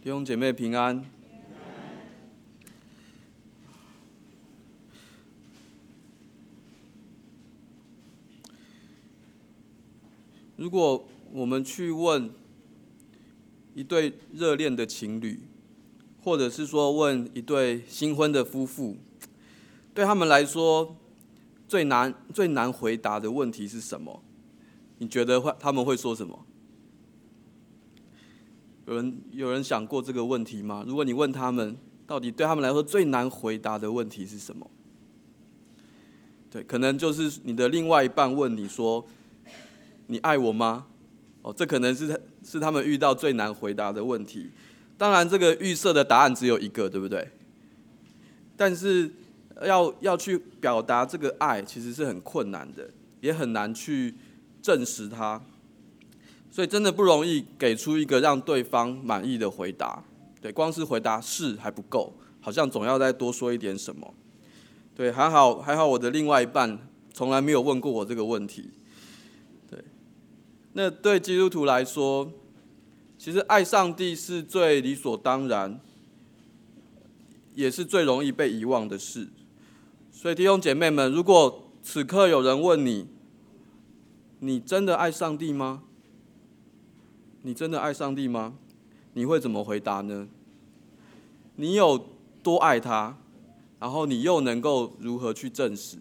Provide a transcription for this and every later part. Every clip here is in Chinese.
弟兄姐妹平安。如果我们去问一对热恋的情侣，或者是说问一对新婚的夫妇，对他们来说最难回答的问题是什么？你觉得他们会说什么？有人想过这个问题吗？如果你问他们，到底对他们来说最难回答的问题是什么？对，可能就是你的另外一半问你说：“你爱我吗？”这可能是他们遇到最难回答的问题。当然，这个预设的答案只有一个，对不对？但是要去表达这个爱，其实是很困难的，也很难去证实它。所以真的不容易给出一个让对方满意的回答。对，光是回答是还不够，好像总要再多说一点什么。对，还好我的另外一半从来没有问过我这个问题。对，那对基督徒来说，其实爱上帝是最理所当然，也是最容易被遗忘的事。所以弟兄姐妹们，如果此刻有人问你，你真的爱上帝吗？你真的爱上帝吗？你会怎么回答呢？你有多爱他？然后你又能够如何去证实？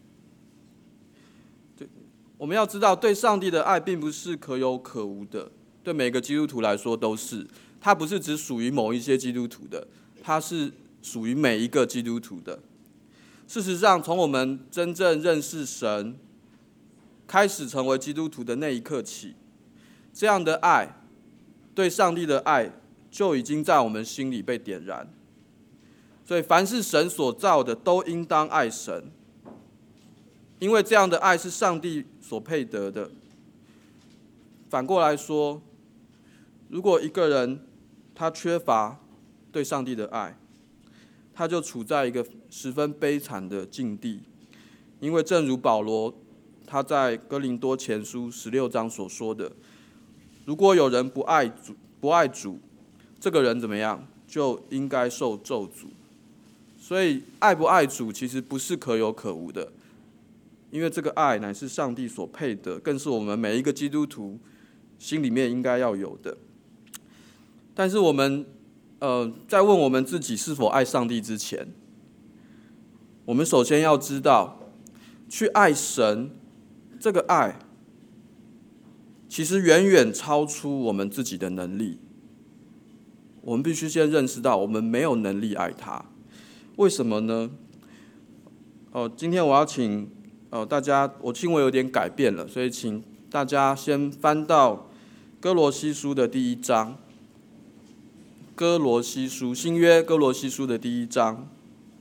对，我们要知道，对上帝的爱并不是可有可无的，对每个基督徒来说都是。它不是只属于某一些基督徒的，它是属于每一个基督徒的。事实上，从我们真正认识神，开始成为基督徒的那一刻起，这样的爱，对上帝的爱，就已经在我们心里被点燃。所以，凡是神所造的，都应当爱神，因为这样的爱是上帝所配得的。反过来说，如果一个人他缺乏对上帝的爱，他就处在一个十分悲惨的境地。因为正如保罗他在哥林多前书16章所说的，如果有人不爱主，这个人怎么样，就应该受咒诅。所以爱不爱主其实不是可有可无的，因为这个爱乃是上帝所配得，更是我们每一个基督徒心里面应该要有的。但是我们在问我们自己是否爱上帝之前，我们首先要知道，去爱神这个爱其实远远超出我们自己的能力。我们必须先认识到我们没有能力爱他。为什么呢？今天我要请大家，我经文有点改变了，所以请大家先翻到哥罗西书的第1章。哥罗西书，新约哥罗西书的第1章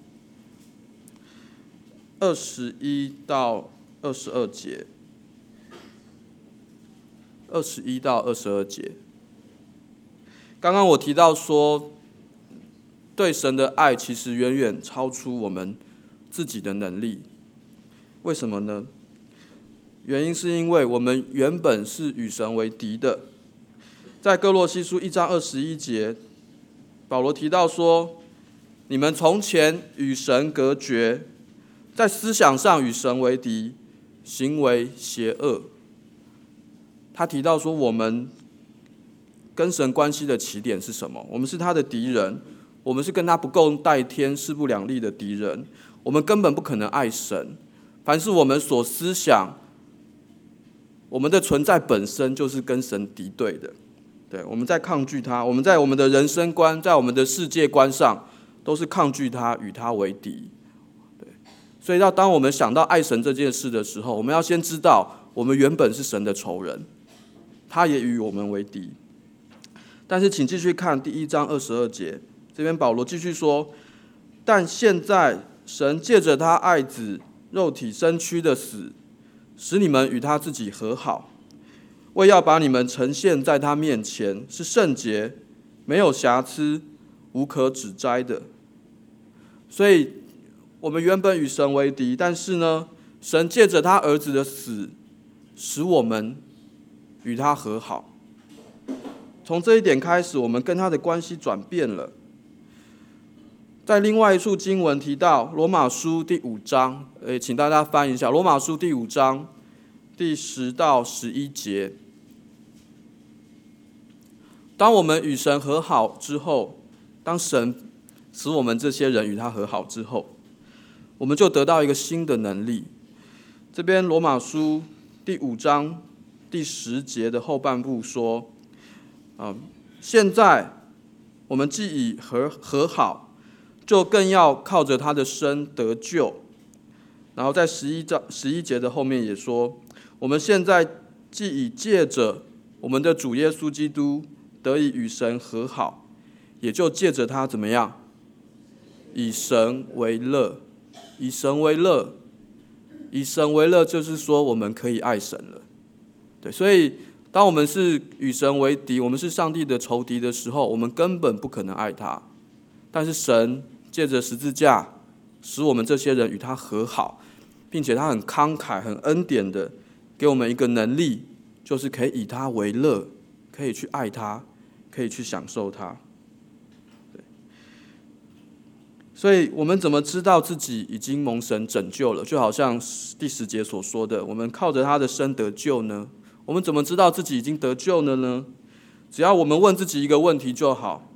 ，21到22节。21到22节。刚刚我提到说，对神的爱其实远远超出我们自己的能力。为什么呢？原因是因为我们原本是与神为敌的。在哥罗西书1章21节，保罗提到说，你们从前与神隔绝，在思想上与神为敌，行为邪恶。他提到说，我们跟神关系的起点是什么？我们是他的敌人，我们是跟他不共戴天、势不两立的敌人。我们根本不可能爱神。凡是我们所思想，我们的存在本身就是跟神敌对的。对，我们在抗拒他，我们在我们的人生观，在我们的世界观上，都是抗拒他，与他为敌。对，所以当我们想到爱神这件事的时候，我们要先知道，我们原本是神的仇人，他也与我们为敌。但是请继续看第1章22节，这边保罗继续说，但现在神借着他爱子肉体身躯的死，使你们与他自己和好，为要把你们呈现在他面前，是圣洁、没有瑕疵、无可指摘的。所以我们原本与神为敌，但是呢，神借着他儿子的死，使我们与他和好。 从这一点开始，我们跟他的关系转变了。在另外一处经文提到罗马书第5章，请大家翻一下罗马书第5章第10到11节。当我们与神和好之后，当神使我们这些人与他和好之后，我们就得到一个新的能力。这边罗马书第5章第10节的后半部说，现在我们既已和好，就更要靠着他的生得救。然后在11节的后面也说，我们现在既已借着我们的主耶稣基督得以与神和好，也就借着他怎么样？以神为乐。以神为乐，以神为乐，就是说我们可以爱神了。对，所以当我们是与神为敌，我们是上帝的仇敌的时候，我们根本不可能爱他。但是神借着十字架，使我们这些人与他和好，并且他很慷慨、很恩典的给我们一个能力，就是可以以他为乐，可以去爱他，可以去享受他。所以我们怎么知道自己已经蒙神拯救了？就好像第10节所说的，我们靠着他的生得救呢？我们怎么知道自己已经得救了呢？只要我们问自己一个问题就好：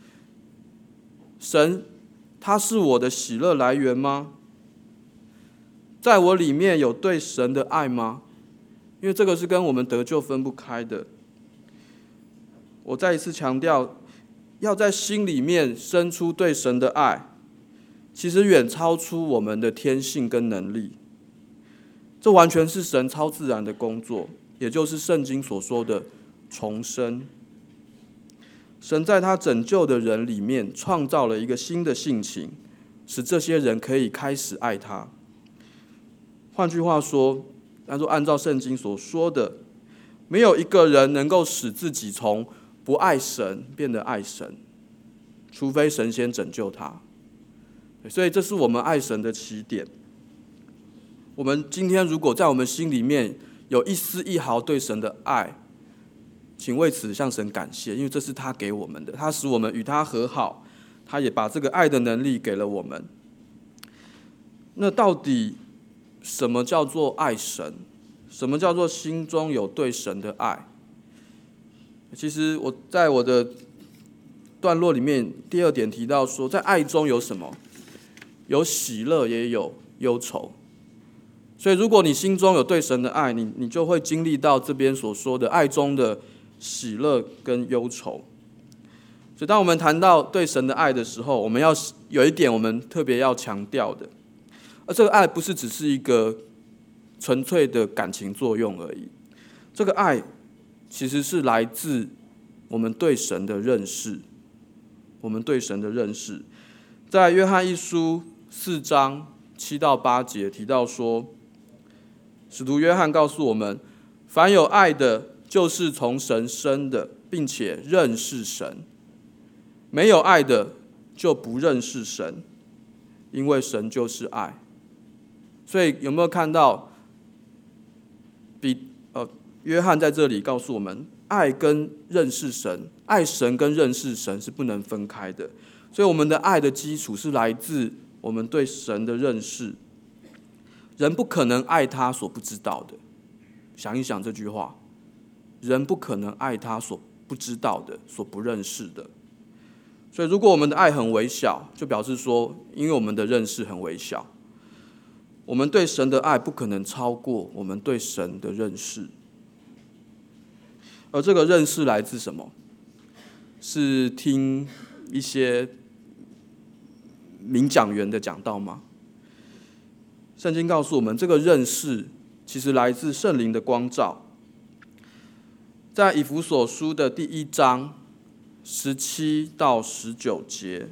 神，他是我的喜乐来源吗？在我里面有对神的爱吗？因为这个是跟我们得救分不开的。我再一次强调，要在心里面生出对神的爱，其实远超出我们的天性跟能力，这完全是神超自然的工作，也就是圣经所说的重生。神在他拯救的人里面创造了一个新的性情，使这些人可以开始爱他。换句话说，按照圣经所说的，没有一个人能够使自己从不爱神变得爱神，除非神先拯救他。所以这是我们爱神的起点。我们今天如果在我们心里面有一丝一毫对神的爱，请为此向神感谢，因为这是他给我们的，他使我们与他和好，他也把这个爱的能力给了我们。那到底什么叫做爱神？什么叫做心中有对神的爱？其实我在我的段落里面第2点提到说，在爱中有什么？有喜乐，也有忧愁。所以如果你心中有对神的爱，你就会经历到这边所说的爱中的喜乐跟忧愁。所以当我们谈到对神的爱的时候，我们要有一点我们特别要强调的，而这个爱不是只是一个纯粹的感情作用而已，这个爱其实是来自我们对神的认识。我们对神的认识，在约翰一书4章7到8节提到说，使徒约翰告诉我们，凡有爱的，就是从神生的，并且认识神；没有爱的，就不认识神，因为神就是爱。所以有没有看到，约翰在这里告诉我们，爱跟认识神，爱神跟认识神是不能分开的。所以我们的爱的基础是来自我们对神的认识。人不可能爱他所不知道的，想一想这句话，人不可能爱他所不知道的，所不认识的。所以如果我们的爱很微小，就表示说，因为我们的认识很微小，我们对神的爱不可能超过我们对神的认识。而这个认识来自什么？是听一些名讲员的讲道吗？圣经告诉我们，这个认识其实来自圣灵的光照。在以弗所书的第1章17到19节，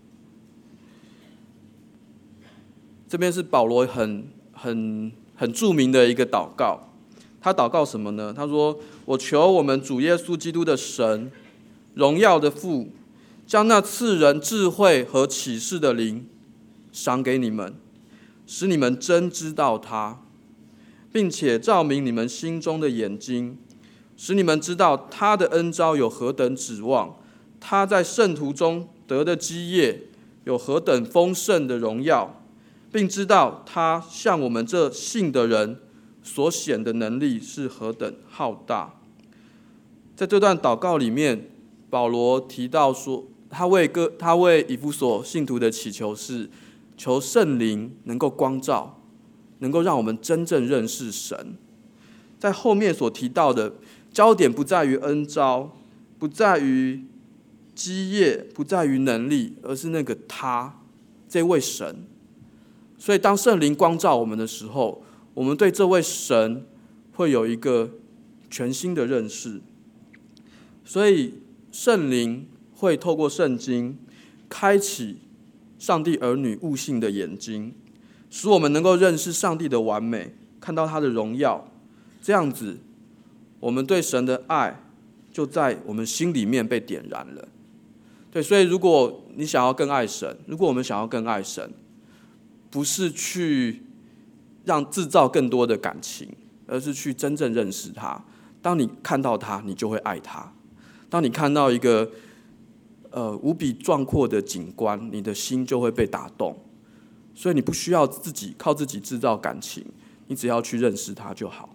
这边是保罗很著名的一个祷告。他祷告什么呢？他说：我求我们主耶稣基督的神，荣耀的父，将那赐人智慧和启示的灵赏给你们，使你们真知道他，并且照明你们心中的眼睛， 使你们知道他的恩召有何等指望，他在圣徒中得的基业有何等丰盛的荣耀，并知道他向我们这信的人所显的能力是何等浩大。在这段祷告里面，保罗提到说，他为以弗所信徒的祈求是求圣灵能够光照，能够让我们真正认识神。在后面所提到的焦点不在于恩召，不在于基业，不在于能力，而是那个他，这位神。所以当圣灵光照我们的时候，我们对这位神会有一个全新的认识。所以圣灵会透过圣经开启上帝儿女悟性的眼睛，使我们能够认识上帝的完美，看到他的荣耀。这样子，我们对神的爱就在我们心里面被点燃了。对，所以如果你想要更爱神，如果我们想要更爱神，不是去制造更多的感情，而是去真正认识他。当你看到他，你就会爱他。当你看到一个无比壮阔的景观，你的心就会被打动。所以你不需要靠自己制造感情，你只要去认识他就好。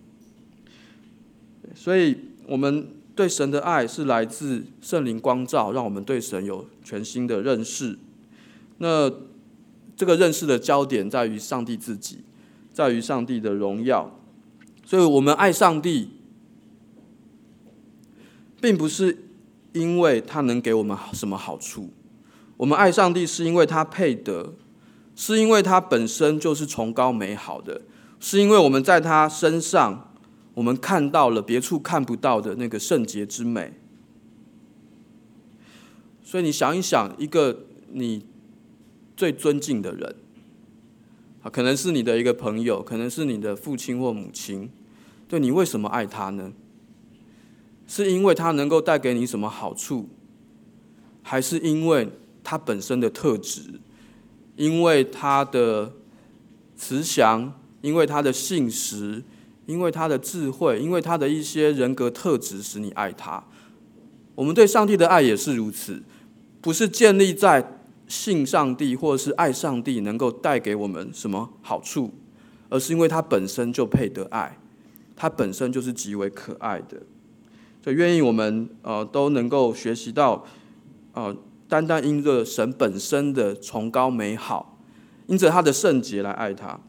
所以我们对神的爱是来自圣灵光照，让我们对神有全新的认识。那这个认识的焦点在于上帝自己，在于上帝的荣耀。所以我们爱上帝，并不是因为他能给我们什么好处，我们爱上帝是因为他配得，是因为他本身就是崇高美好的，是因为我们在他身上，我们看到了别处看不到的那个圣洁之美。所以你想一想，一个你最尊敬的人，可能是你的一个朋友，可能是你的父亲或母亲，对，你为什么爱他呢？是因为他能够带给你什么好处，还是因为他本身的特质，因为他的慈祥，因为他的信实，因为他的智慧，因为他的一些人格特质使你爱他？我们对上帝的爱也是如此，不是建立在信上帝或是爱上帝能够带给我们什么好处，而是因为他本身就配得爱，他本身就是极为可爱的。所以愿意我们都能够学习到单单因着神本身的崇高美好，因着他的圣洁来爱他。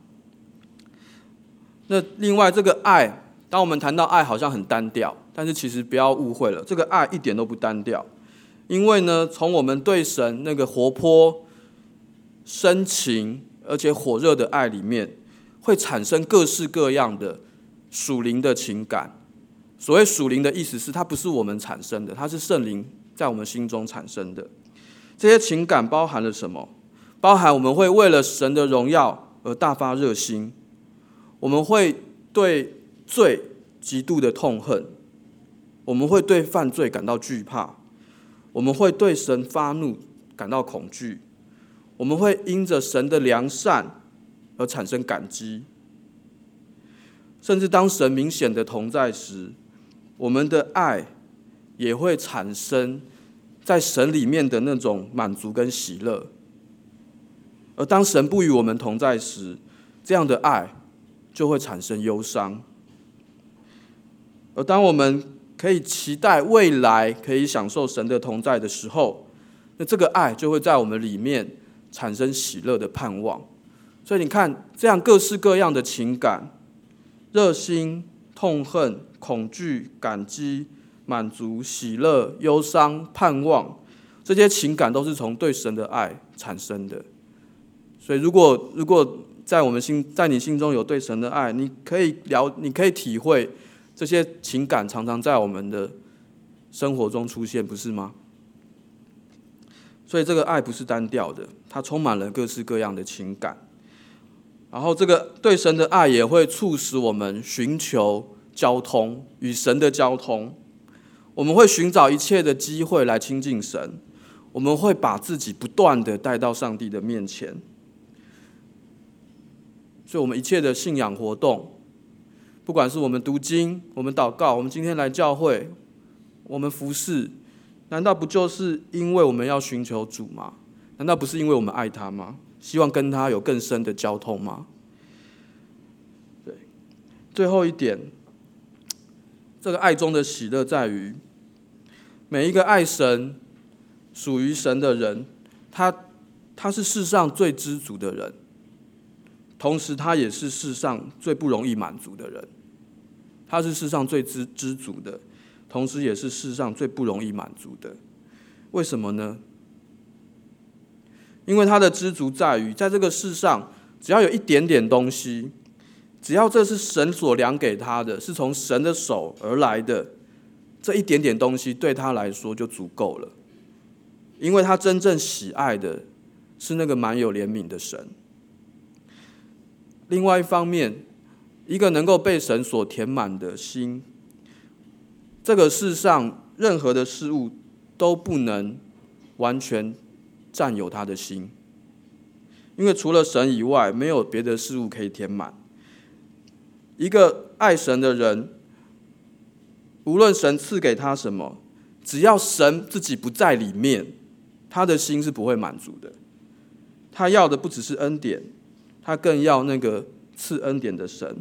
那另外这个爱，当我们谈到爱好像很单调，但是其实不要误会了，这个爱一点都不单调。因为呢，从我们对神那个活泼、深情而且火热的爱里面，会产生各式各样的属灵的情感。所谓属灵的意思是，它不是我们产生的，它是圣灵在我们心中产生的。这些情感包含了什么？包含我们会为了神的荣耀而大发热心，我们会对罪极度的痛恨，我们会对犯罪感到惧怕，我们会对神发怒感到恐惧，我们会因着神的良善而产生感激，甚至当神明显的同在时，我们的爱也会产生在神里面的那种满足跟喜乐。而当神不与我们同在时，这样的爱就会产生忧伤。而当我们可以期待未来可以享受神的同在的时候，那这个爱就会在我们里面产生喜乐的盼望。所以你看，这样各式各样的情感，热心、痛恨、恐惧、感激、满足、喜乐、忧伤、盼望，这些情感都是从对神的爱产生的。所以如果在你心中有对神的爱，你可以体会这些情感常常在我们的生活中出现，不是吗？所以这个爱不是单调的，它充满了各式各样的情感。然后这个对神的爱也会促使我们寻求交通，与神的交通。我们会寻找一切的机会来亲近神，我们会把自己不断的带到上帝的面前。所以我们一切的信仰活动不管是我们读经、我们祷告、我们今天来教会、我们服侍，难道不就是因为我们要寻求主吗？难道不是因为我们爱他吗？希望跟他有更深的交通吗？对，最后一点，这个爱中的喜乐在于，每一个爱神、属于神的人，他是世上最知足的人，同时他也是世上最不容易满足的人。他是世上最知足的，同时也是世上最不容易满足的。为什么呢？因为他的知足在于，在这个世上，只要有一点点东西，只要这是神所量给他的，是从神的手而来的，这一点点东西对他来说就足够了。因为他真正喜爱的是那个满有怜悯的神。另外一方面，一个能够被神所填满的心，这个世上任何的事物都不能完全占有他的心，因为除了神以外，没有别的事物可以填满。一个爱神的人，无论神赐给他什么，只要神自己不在里面，他的心是不会满足的。他要的不只是恩典，他更要那个赐恩典的神。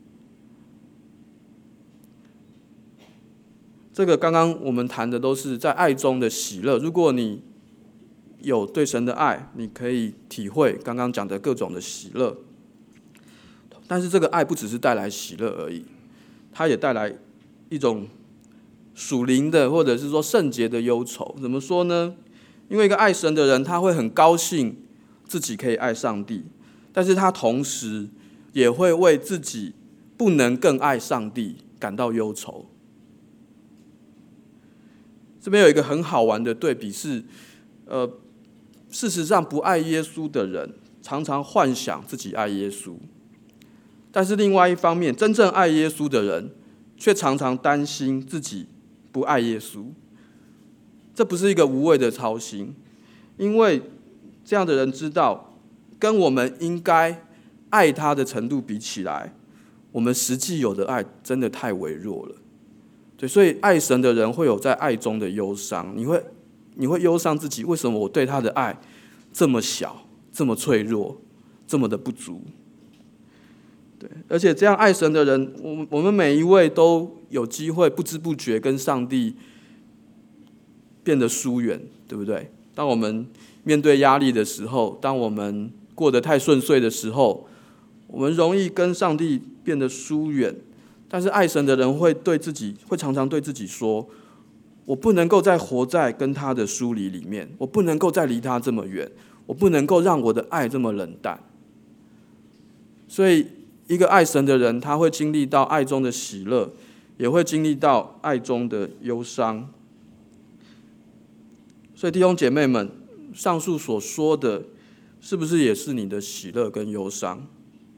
这个刚刚我们谈的都是在爱中的喜乐。如果你有对神的爱，你可以体会刚刚讲的各种的喜乐。但是这个爱不只是带来喜乐而已，它也带来一种属灵的或者是说圣洁的忧愁。怎么说呢？因为一个爱神的人，他会很高兴自己可以爱上帝，但是他同时也会为自己不能更爱上帝感到忧愁。这边有一个很好玩的对比是，事实上不爱耶稣的人常常幻想自己爱耶稣，但是另外一方面，真正爱耶稣的人却常常担心自己不爱耶稣。这不是一个无谓的操心，因为这样的人知道，跟我们应该爱他的程度比起来，我们实际有的爱真的太微弱了。对，所以爱神的人会有在爱中的忧伤，你会忧伤自己，为什么我对他的爱这么小、这么脆弱、这么的不足？对，而且这样爱神的人，我们每一位都有机会不知不觉跟上帝变得疏远，对不对？当我们面对压力的时候，当我们过得太顺遂的时候，我们容易跟上帝变得疏远。但是爱神的人会常常对自己说，我不能够再活在跟他的疏离里面，我不能够再离他这么远，我不能够让我的爱这么冷淡。所以一个爱神的人，他会经历到爱中的喜乐，也会经历到爱中的忧伤。所以弟兄姐妹们，上述所说的是不是也是你的喜乐跟忧伤？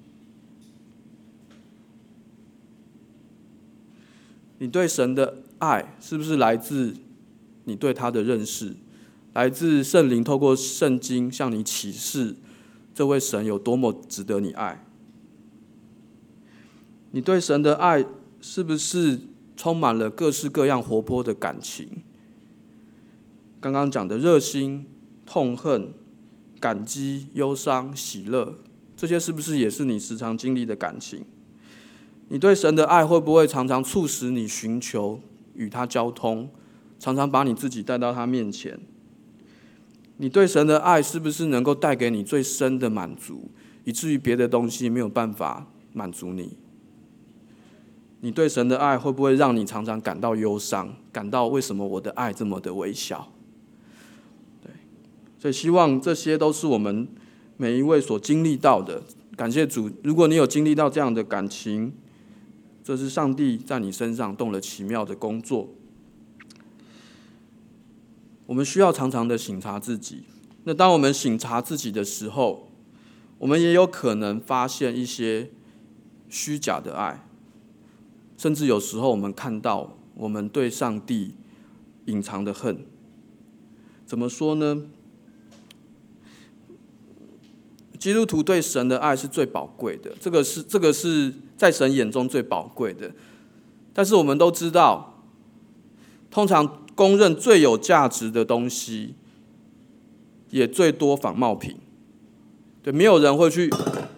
你对神的爱是不是来自你对他的认识，来自圣灵透过圣经向你启示这位神有多么值得你爱？你对神的爱是不是充满了各式各样活泼的感情？刚刚讲的热心、痛恨、感激、忧伤、喜乐，这些是不是也是你时常经历的感情？你对神的爱会不会常常促使你寻求与他交通，常常把你自己带到他面前？你对神的爱是不是能够带给你最深的满足，以至于别的东西没有办法满足你？你对神的爱会不会让你常常感到忧伤，感到为什么我的爱这么的微小？对，所以希望这些都是我们每一位所经历到的。感谢主，如果你有经历到这样的感情，这是上帝在你身上动了奇妙的工作。我们需要常常的省察自己。那当我们省察自己的时候，我们也有可能发现一些虚假的爱，甚至有时候我们看到我们对上帝隐藏的恨。怎么说呢？ 基督徒对神的爱是最宝贵的，这个是在神眼中最宝贵的。但是我们都知道，通常公认最有价值的东西，也最多仿冒品。对，没有人会去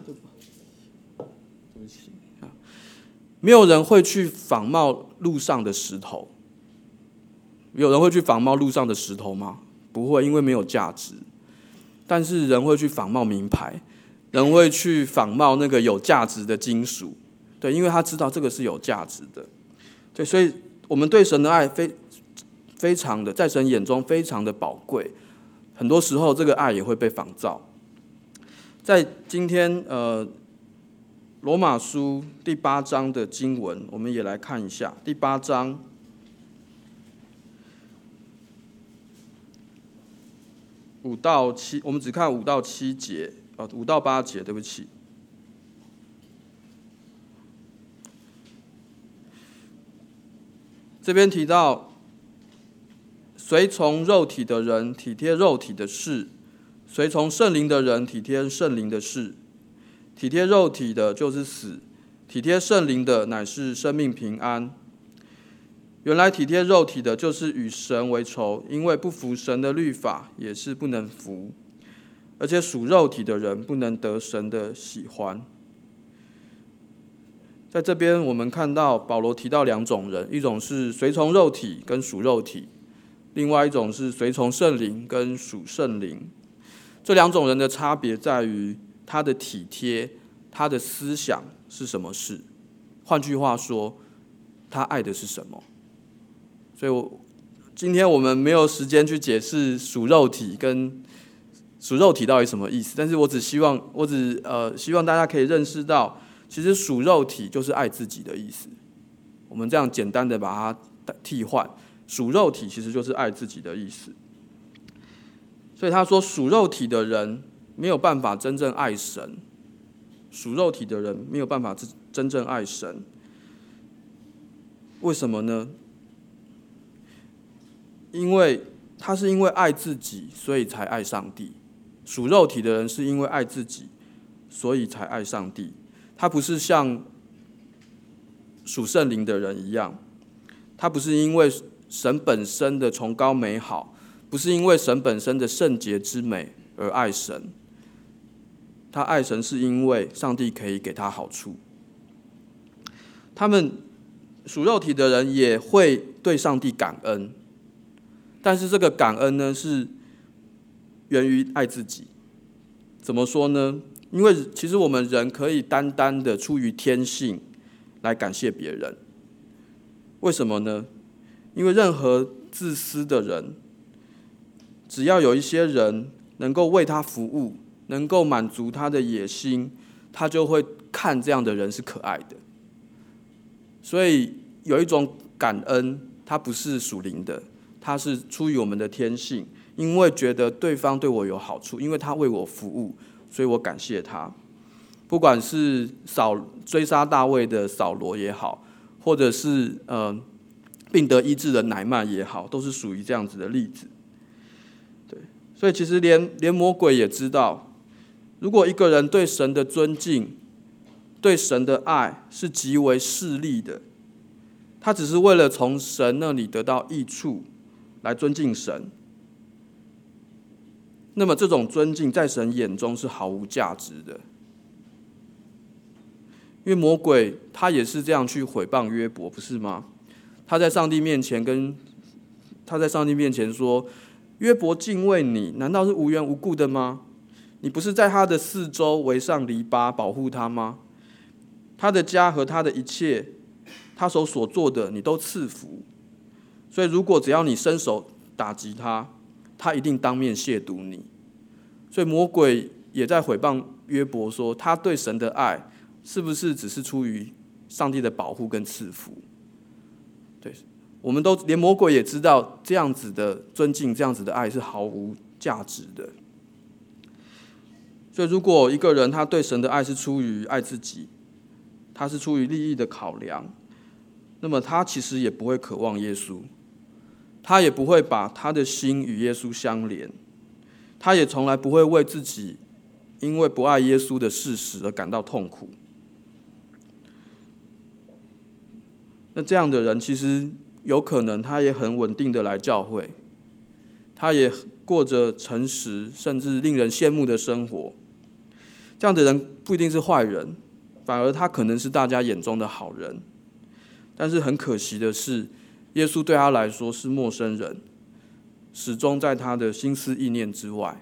仿冒路上的石头。有人会去仿冒路上的石头吗？不会，因为没有价值。但是人会去仿冒名牌，人会去仿冒那个有价值的金属，对，因为他知道这个是有价值的。对，所以我们对神的爱非常的，在神眼中非常的宝贵。很多时候，这个爱也会被仿造。在今天罗马书第8章的经文，我们也来看一下。第8章5到7，我们只看5到7节，5到8节，对不起。这边提到，随从肉体的人体贴肉体的事，随从圣灵的人体贴圣灵的事。体贴肉体的就是死，体贴圣灵的乃是生命平安。原来体贴肉体的就是与神为仇，因为不服神的律法也是不能服，而且属肉体的人不能得神的喜欢。在这边我们看到保罗提到2种人，一种是随从肉体跟属肉体，另外一种是随从圣灵跟属圣灵。这2种人的差别在于他的体贴，他的思想是什么事。换句话说，他爱的是什么。所以今天我们没有时间去解释属肉体跟属肉体到底什么意思，但是我只希望大家可以认识到，其实属肉体就是爱自己的意思。我们这样简单的把它替换，属肉体其实就是爱自己的意思。所以他说，属肉体的人没有办法真正爱神，属肉体的人没有办法真正爱神。为什么呢？因为他是因为爱自己，所以才爱上帝。属肉体的人是因为爱自己，所以才爱上帝。他不是像属圣灵的人一样，他不是因为神本身的崇高美好，不是因为神本身的圣洁之美而爱神。他爱神是因为上帝可以给他好处。他们属肉体的人也会对上帝感恩，但是这个感恩呢，是源于爱自己。怎么说呢？因为其实我们人可以单单的出于天性来感谢别人。为什么呢？因为任何自私的人，只要有一些人能够为他服务，能够满足他的野心，他就会看这样的人是可爱的。所以有一种感恩，它不是属灵的，它是出于我们的天性，因为觉得对方对我有好处，因为他为我服务，所以我感谢他。不管是追杀大卫的扫罗也好，或者是病得医治的乃縵也好，都是属于这样子的例子。对，所以其实连魔鬼也知道，如果一个人对神的尊敬、对神的爱是极为势利的，他只是为了从神那里得到益处来尊敬神，那么这种尊敬在神眼中是毫无价值的。因为魔鬼他也是这样去毁谤约伯，不是吗？他在上帝面前说，约伯敬畏你，难道是无缘无故的吗？你不是在他的四周围上篱笆保护他吗？他的家和他的一切，他所做的你都赐福。所以如果只要你伸手打击他，他一定当面亵渎你。所以魔鬼也在毁谤约伯说，他对神的爱是不是只是出于上帝的保护跟赐福？对，我们都连魔鬼也知道，这样子的尊敬，这样子的爱是毫无价值的。所以如果一个人他对神的爱是出于爱自己，他是出于利益的考量，那么他其实也不会渴望耶稣，他也不会把他的心与耶稣相连，他也从来不会为自己因为不爱耶稣的事实而感到痛苦。那这样的人其实有可能他也很稳定的来教会，他也过着诚实甚至令人羡慕的生活。这样的人不一定是坏人，反而他可能是大家眼中的好人。但是很可惜的是，耶稣对他来说是陌生人，始终在他的心思意念之外。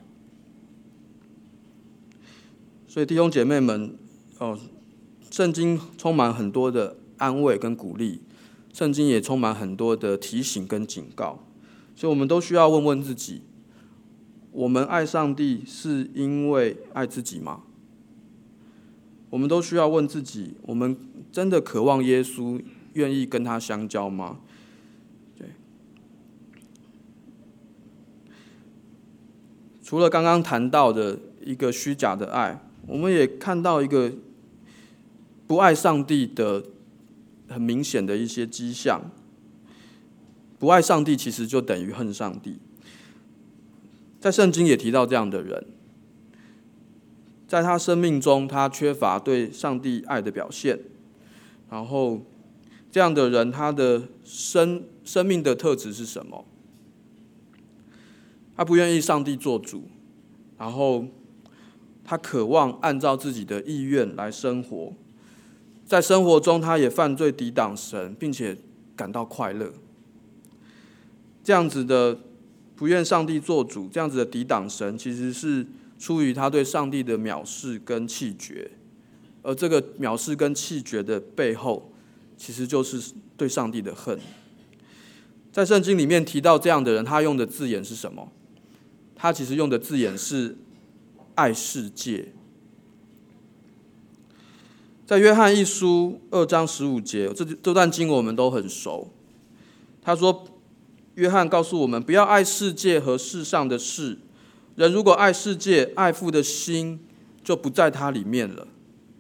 所以弟兄姐妹们，圣经充满很多的安慰跟鼓励，圣经也充满很多的提醒跟警告。所以我们都需要问问自己，我们爱上帝是因为爱自己吗？我们都需要问自己，我们真的渴望耶稣，愿意跟他相交吗？对。除了刚刚谈到的一个虚假的爱，我们也看到一个不爱上帝的很明显的一些迹象。不爱上帝其实就等于恨上帝。在圣经也提到这样的人，在他生命中他缺乏对上帝爱的表现，然后这样的人他的生命的特质是什么？他不愿意上帝做主，然后他渴望按照自己的意愿来生活，在生活中他也犯罪抵挡神，并且感到快乐。这样子的不愿上帝做主，这样子的抵挡神，其实是出于他对上帝的藐视跟弃绝，而这个藐视跟弃绝的背后，其实就是对上帝的恨。在圣经里面提到这样的人，他用的字眼是什么？他其实用的字眼是爱世界。在约翰一书2章15节，这段经文我们都很熟。他说，约翰告诉我们，不要爱世界和世上的事。人如果爱世界，爱父的心就不在他里面了。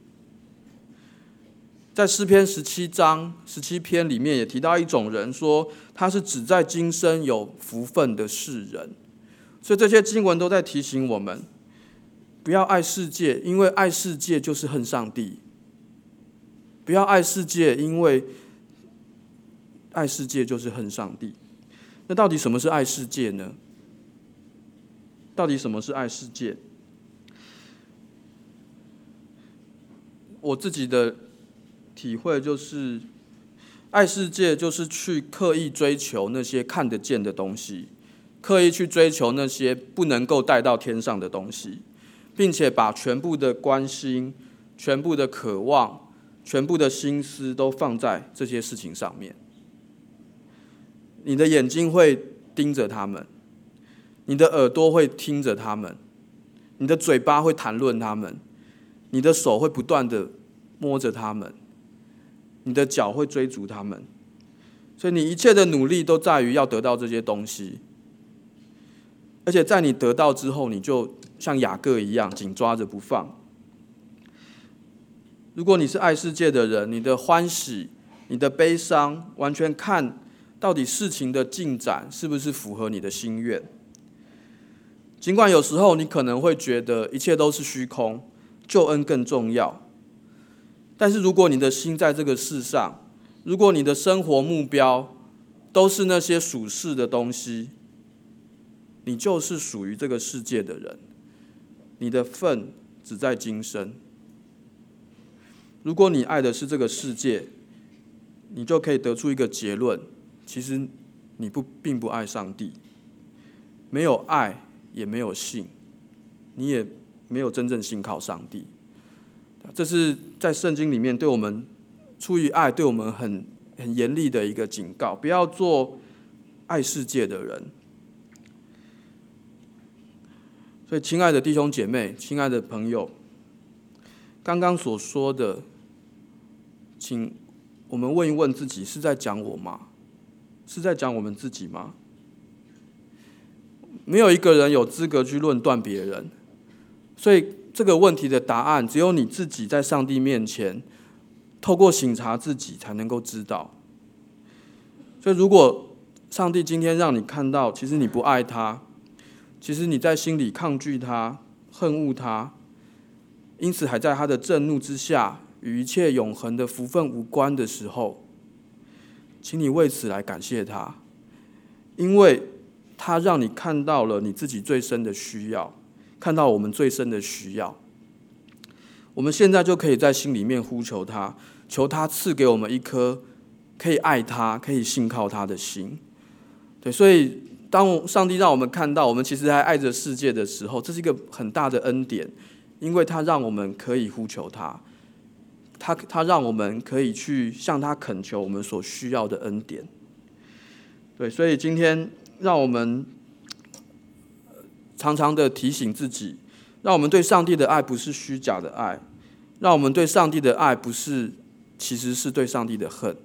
在诗篇17篇里面也提到一种人，说他是只在今生有福分的世人。所以这些经文都在提醒我们，不要爱世界，因为爱世界就是恨上帝。不要爱世界，因为爱世界就是恨上帝。那到底什么是爱世界呢？到底什么是爱世界？我自己的体会就是，爱世界就是去刻意追求那些看得见的东西，刻意去追求那些不能够带到天上的东西，并且把全部的关心、全部的渴望、全部的心思都放在这些事情上面。你的眼睛会盯着他们，你的耳朵会听着他们，你的嘴巴会谈论他们，你的手会不断的摸着他们，你的脚会追逐他们。所以你一切的努力都在于要得到这些东西，而且在你得到之后，你就像雅各一样紧抓着不放。如果你是爱世界的人，你的欢喜、你的悲伤，完全看到底事情的进展是不是符合你的心愿。尽管有时候你可能会觉得一切都是虚空，救恩更重要，但是如果你的心在这个世上，如果你的生活目标都是那些属世的东西，你就是属于这个世界的人，你的份只在今生。如果你爱的是这个世界，你就可以得出一个结论，其实你并不爱上帝。没有爱也没有信，你也没有真正信靠上帝。这是在圣经里面对我们出于爱对我们很严厉的一个警告，不要做爱世界的人。所以亲爱的弟兄姐妹，亲爱的朋友，刚刚所说的，请我们问一问自己，是在讲我吗？是在讲我们自己吗？没有一个人有资格去论断别人，所以这个问题的答案只有你自己在上帝面前透过省察自己才能够知道。所以如果上帝今天让你看到其实你不爱他，其实你在心里抗拒他、恨恶他， 因此还在他的震怒之下，与一切永恒的福分无关的时候，请你为此来感谢他，因为他让你看到了你自己最深的需要，看到我们最深的需要。我们现在就可以在心里面呼求他，求他赐给我们一颗可以爱他、可以信靠他的心。对，所以当上帝让我们看到我们其实还爱着世界的时候，这是一个很大的恩典，因为他让我们可以呼求他，他让我们可以去向他恳求我们所需要的恩典。对，所以今天让我们常常的提醒自己，让我们对上帝的爱不是虚假的爱，让我们对上帝的爱不是，其实是对上帝的恨。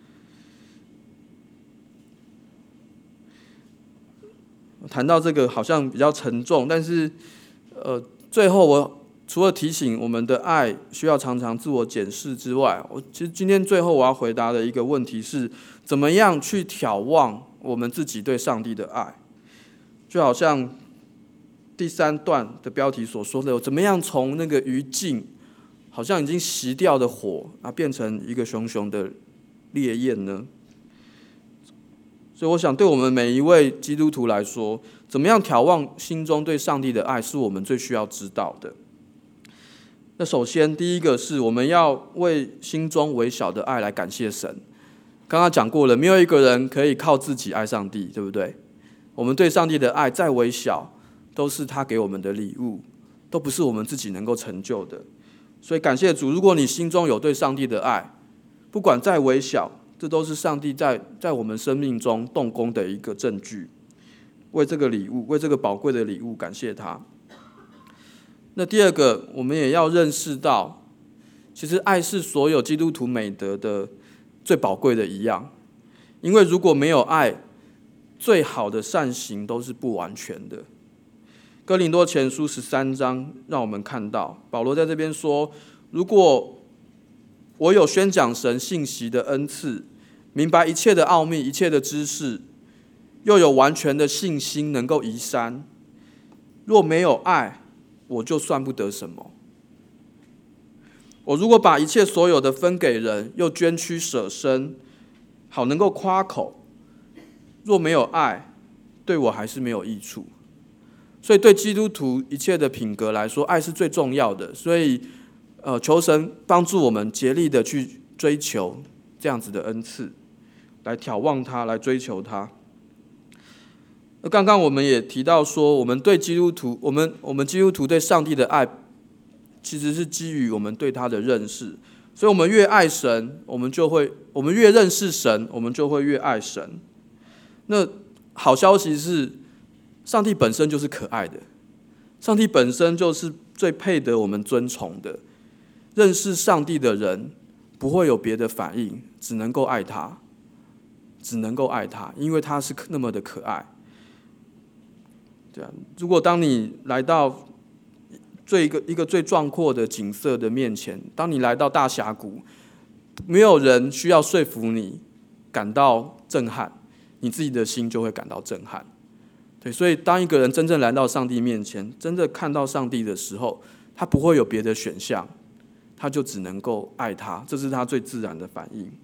谈到这个好像比较沉重，但是最后我除了提醒我们的爱需要常常自我检视之外，其实今天最后我要回答的一个问题是，怎么样去眺望我们自己对上帝的爱？就好像第3段的标题所说的，怎么样从那个余烬好像已经熄掉的火变成一个熊熊的烈焰呢？所以我想对我们每一位基督徒来说，怎么样眺望心中对上帝的爱，是我们最需要知道的。那首先第一个是我们要为心中微小的爱来感谢神。刚刚讲过了，没有一个人可以靠自己爱上帝，对不对？我们对上帝的爱再微小，都是他给我们的礼物，都不是我们自己能够成就的。所以感谢主，如果你心中有对上帝的爱，不管再微小，这都是上帝在我们生命中动工的一个证据。为这个礼物，为这个宝贵的礼物感谢他。那第二个，我们也要认识到，其实爱是所有基督徒美德的最宝贵的一样。因为如果没有爱，最好的善行都是不完全的。哥林多前书13章让我们看到，保罗在这边说，如果我有宣讲神信息的恩赐，明白一切的奥秘，一切的知识，又有完全的信心能够移山，若没有爱，我就算不得什么。我如果把一切所有的分给人，又捐躯舍身，好能够夸口，若没有爱，对我还是没有益处。所以对基督徒一切的品格来说，爱是最重要的。所以求神帮助我们竭力的去追求这样子的恩赐，来眺望他，来追求他。刚刚我们也提到说，我们对基督徒，我们基督徒对上帝的爱，其实是基于我们对他的认识。所以我们越爱神，我们越认识神，我们就会越爱神。那好消息是，上帝本身就是可爱的，上帝本身就是最配得我们尊崇的。认识上帝的人不会有别的反应，只能够爱他，只能够爱他，因为他是那么的可爱。对啊，如果当你来到一个最壮阔的景色的面前，当你来到大峡谷，没有人需要说服你感到震撼，你自己的心就会感到震撼。对，所以当一个人真正来到上帝面前，真的看到上帝的时候，他不会有别的选项，他就只能够爱他，这是他最自然的反应。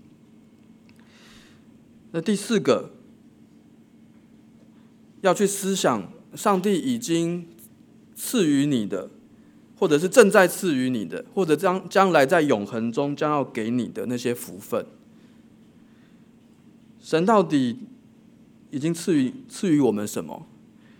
那第4个，要去思想上帝已经赐予你的，或者是正在赐予你的，或者将来在永恒中将要给你的那些福分。神到底已经赐予我们什么？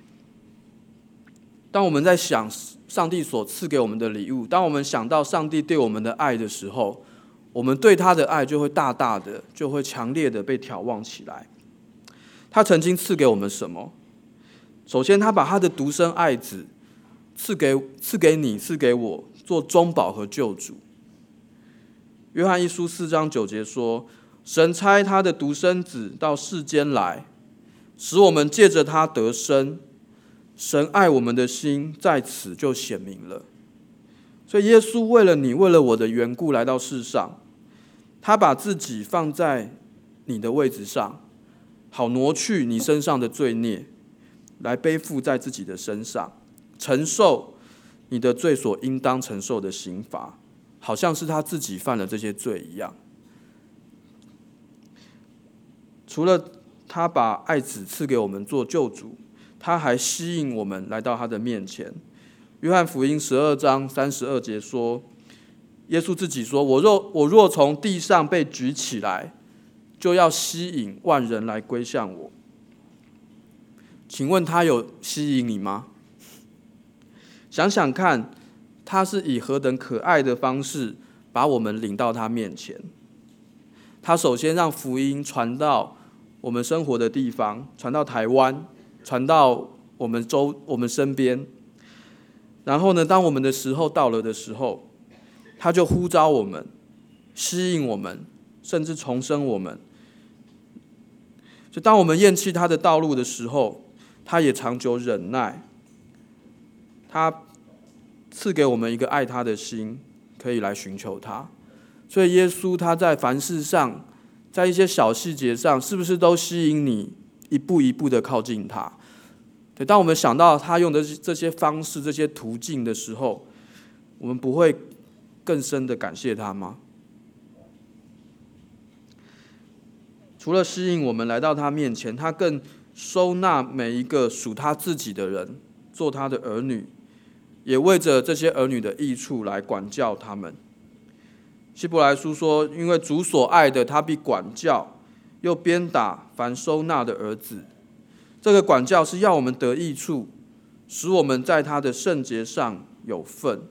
当我们在想上帝所赐给我们的礼物，当我们想到上帝对我们的爱的时候，我们对他的爱就会大大的，就会强烈的被眺望起来。他曾经赐给我们什么？首先，他把他的独生爱子赐给你，赐给我，做中保和救主。约翰一书4章9节说，神差他的独生子到世间来，使我们借着他得生。神爱我们的心在此就显明了。所以耶稣为了你，为了我的缘故来到世上，他把自己放在你的位置上，好挪去你身上的罪孽，来背负在自己的身上，承受你的罪所应当承受的刑罚，好像是他自己犯了这些罪一样。除了他把爱子赐给我们做救主，他还吸引我们来到他的面前。约翰福音12章32节说，耶稣自己说，我若从地上被举起来，就要吸引万人来归向我。请问他有吸引你吗？想想看，他是以何等可爱的方式把我们领到他面前。他首先让福音传到我们生活的地方，传到台湾，传到我们身边。然后呢，当我们的时候到了的时候，他就呼召我们，吸引我们，甚至重生我们。就当我们厌弃他的道路的时候，他也长久忍耐，他赐给我们一个爱他的心，可以来寻求他。所以耶稣他在凡事上，在一些小细节上，是不是都吸引你一步一步的靠近他？对，当我们想到他用的这些方式、这些途径的时候，我们不会更深的感谢他吗？除了吸引我们来到他面前，他更收纳每一个属他自己的人，做他的儿女，也为着这些儿女的益处来管教他们。希伯来书说，因为主所爱的，他必管教，又鞭打凡收纳的儿子。这个管教是要我们得益处，使我们在他的圣洁上有份。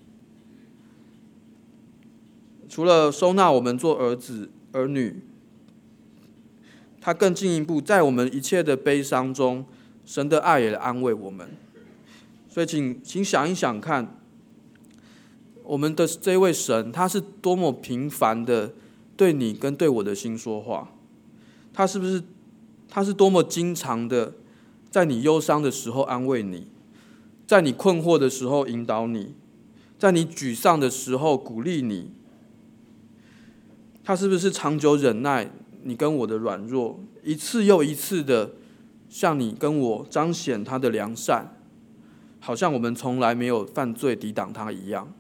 除了收纳我们做儿子儿女，他更进一步在我们一切的悲伤中，神的爱也来安慰我们。所以请想一想看，我们的这位神，他是多么频繁的对你跟对我的心说话。他是多么经常的在你忧伤的时候安慰你，在你困惑的时候引导你，在你沮丧的时候鼓励你。他是不是长久忍耐你跟我的软弱，一次又一次的向你跟我彰显他的良善，好像我们从来没有犯罪抵挡他一样。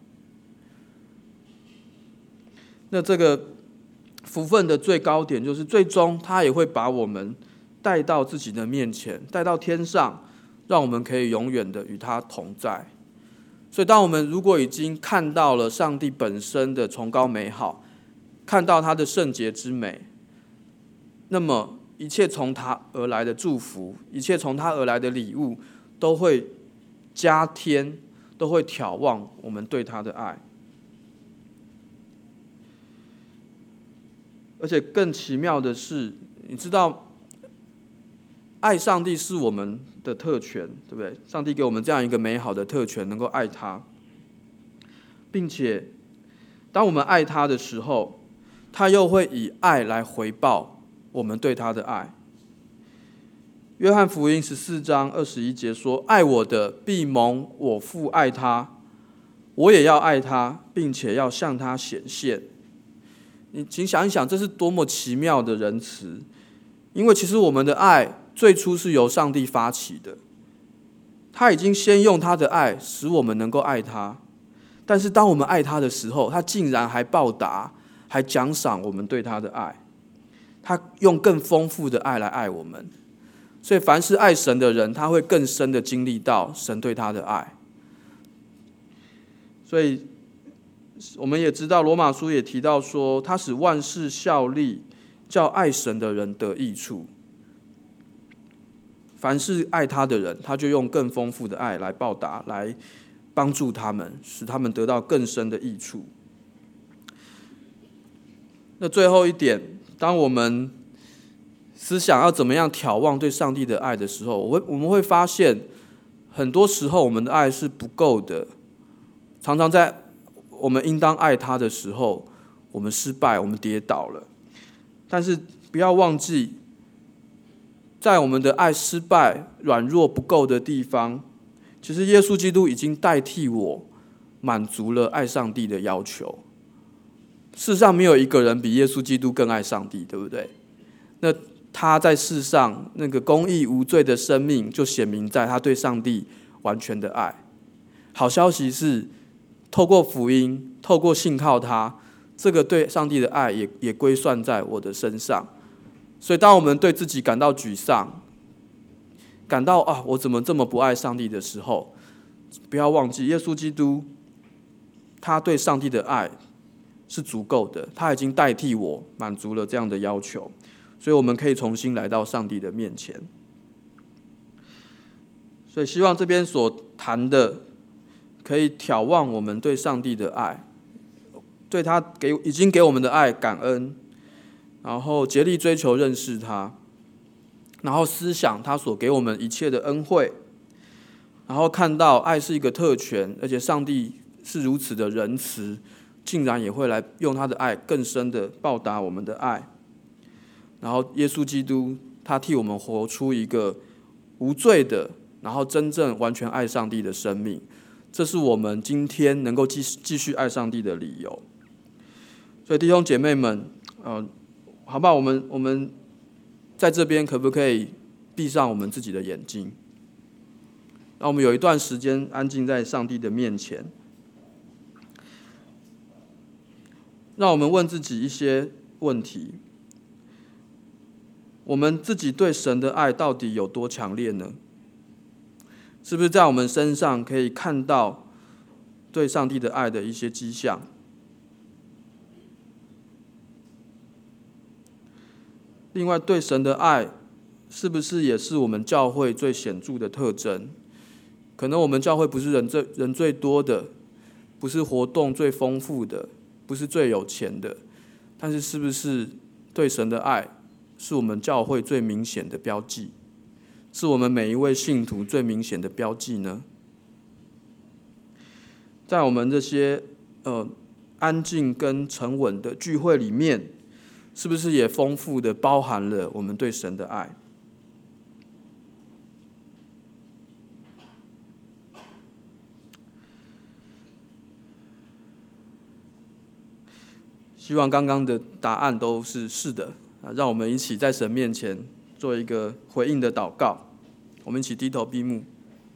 那这个福分的最高点，就是最终他也会把我们带到自己的面前，带到天上，让我们可以永远的与他同在。所以当我们如果已经看到了上帝本身的崇高美好，看到他的圣洁之美，那么一切从他而来的祝福，一切从他而来的礼物，都会加添，都会眺望我们对他的爱。而且更奇妙的是，你知道，爱上帝是我们的特权，对不对？上帝给我们这样一个美好的特权，能够爱他，并且当我们爱他的时候，他又会以爱来回报我们对他的爱。约翰福音14章21节说，爱我的必蒙我父爱他，我也要爱他，并且要向他显现。你请想一想，这是多么奇妙的仁慈。因为其实我们的爱最初是由上帝发起的，他已经先用他的爱使我们能够爱他，但是当我们爱他的时候，他竟然还报答，还奖赏我们对他的爱，他用更丰富的爱来爱我们。所以凡是爱神的人，他会更深的经历到神对他的爱。所以我们也知道，罗马书也提到说，他使万事效力，叫爱神的人得益处。凡是爱他的人，他就用更丰富的爱来报答，来帮助他们，使他们得到更深的益处。那最后一点，当我们思想要怎么样眺望对上帝的爱的时候，我们会发现，很多时候我们的爱是不够的。常常在我们应当爱他的时候，我们失败，我们跌倒了。但是不要忘记，在我们的爱失败、软弱不够的地方，其实耶稣基督已经代替我，满足了爱上帝的要求。世上没有一个人比耶稣基督更爱上帝，对不对？那他在世上那个公义无罪的生命，就显明在他对上帝完全的爱。 好消息是，透过福音，透过信靠他，这个对上帝的爱也归算在我的身上。所以当我们对自己感到沮丧，感到我怎么这么不爱上帝的时候，不要忘记耶稣基督，他对上帝的爱是足够的，他已经代替我满足了这样的要求，所以我们可以重新来到上帝的面前。所以希望这边所谈的可以眺望我们对上帝的爱，对他已经给我们的爱感恩，然后竭力追求认识他，然后思想他所给我们一切的恩惠，然后看到爱是一个特权，而且上帝是如此的仁慈，竟然也会来用他的爱更深的报答我们的爱。然后耶稣基督他替我们活出一个无罪的，然后真正完全爱上帝的生命，这是我们今天能够继续爱上帝的理由。所以弟兄姐妹们，好不好？我们在这边可不可以闭上我们自己的眼睛，让我们有一段时间安静在上帝的面前，让我们问自己一些问题：我们自己对神的爱到底有多强烈呢？是不是在我们身上可以看到对上帝的爱的一些迹象？另外，对神的爱是不是也是我们教会最显著的特征？可能我们教会不是人最多的，不是活动最丰富的，不是最有钱的，但是是不是对神的爱是我们教会最明显的标记，是我们每一位信徒最明显的标记呢？在我们这些安静跟沉稳的聚会里面，是不是也丰富的包含了我们对神的爱？希望刚刚的答案都是的，让我们一起在神面前做一个回应的祷告。我们一起低头闭目。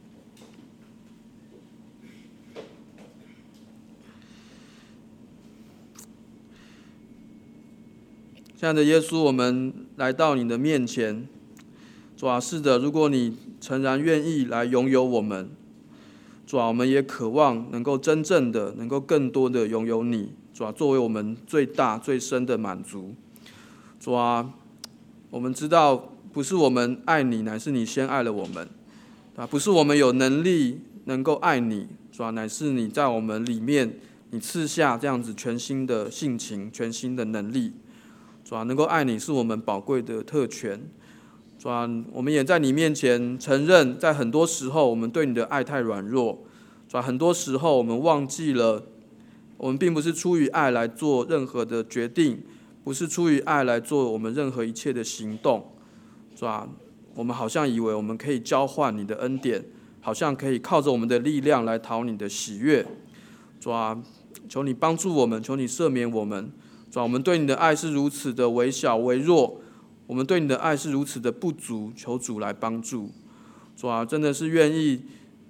亲爱的耶稣，我们来到你的面前，主啊，是的，如果你诚然愿意来拥有我们，主啊，我们也渴望能够真正的，能够更多的拥有你，主啊，作为我们最大最深的满足。主啊，我们知道不是我们爱你，乃是你先爱了我们，不是我们有能力能够爱你，主啊，乃是你在我们里面，你赐下这样子全新的性情，全新的能力。主啊，能够爱你是我们宝贵的特权。主啊，我们也在你面前承认，在很多时候我们对你的爱太软弱。主啊，很多时候我们忘记了，我们并不是出于爱来做任何的决定，不是出于爱来做我们任何一切的行动。主啊，我们好像以为我们可以交换你的恩典，好像可以靠着我们的力量来讨你的喜悦。主啊，求你帮助我们，求你赦免我们。主啊，我们对你的爱是如此的微小微弱，我们对你的爱是如此的不足，求主来帮助。主啊，真的是愿意，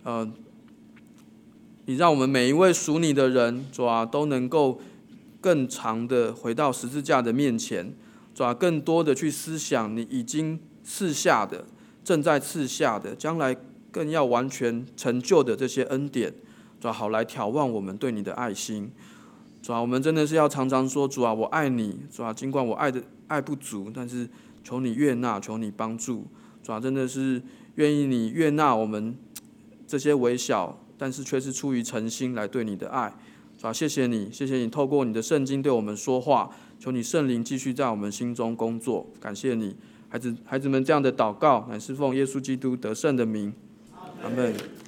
你让我们每一位属你的人，主啊，都能够更长的回到十字架的面前，主啊，更多的去思想你已经赐下的、正在赐下的、将来更要完全成就的这些恩典，主啊，好来眺望我们对你的爱心。主啊，我们真的是要常常说，主啊，我爱你。主啊，尽管我爱不足，但是求你悦纳，求你帮助。主啊，真的是愿意你悦纳我们这些微小，但是却是出于诚心来对你的爱。主啊，谢谢你，谢谢你透过你的圣经对我们说话。求你圣灵继续在我们心中工作。感谢你，孩子们这样的祷告，乃是奉耶稣基督得胜的名。阿们。